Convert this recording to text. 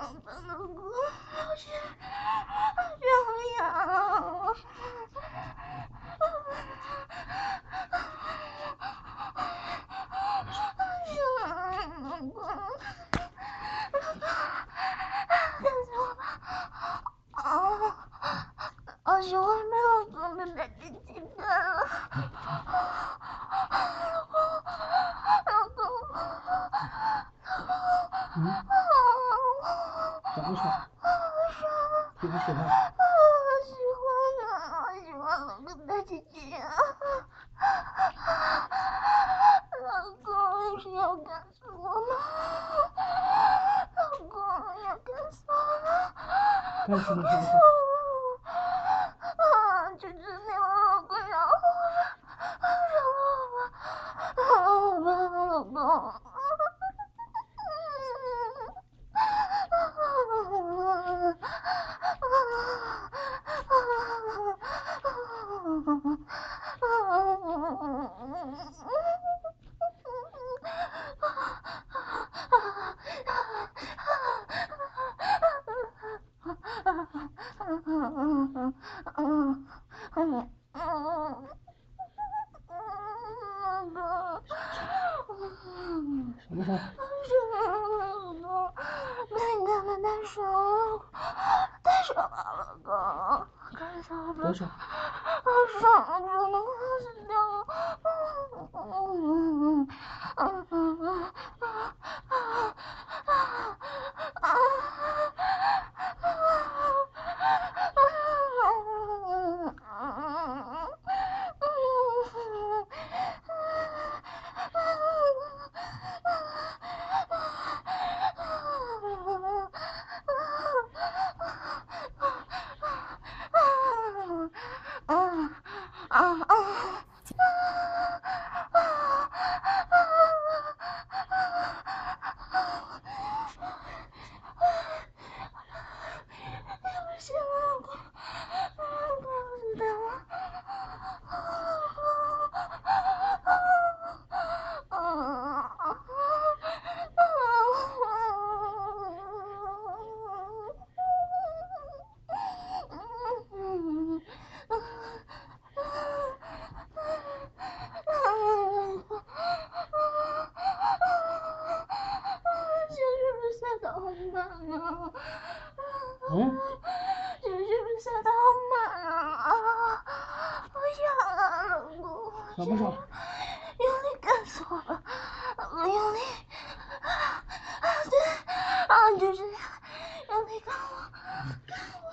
我还没有做明白第几遍了，老公。 爽不爽？喜不喜欢？ 喜欢啊，喜欢老公大姐姐。老公是要干死我吗？老公要干死我吗？ 干死你好不好？ 求求你了，老公，饶我吧，老公。 爽不爽？ 太爽了，太爽了，老公，干死我吧！ 多爽？ 好爽，不能死掉。 嗯？ 你是不是下的好慢啊？我痒啊，老公。 爽不爽？ 用力干死我吧，用力。对，就是用力干我。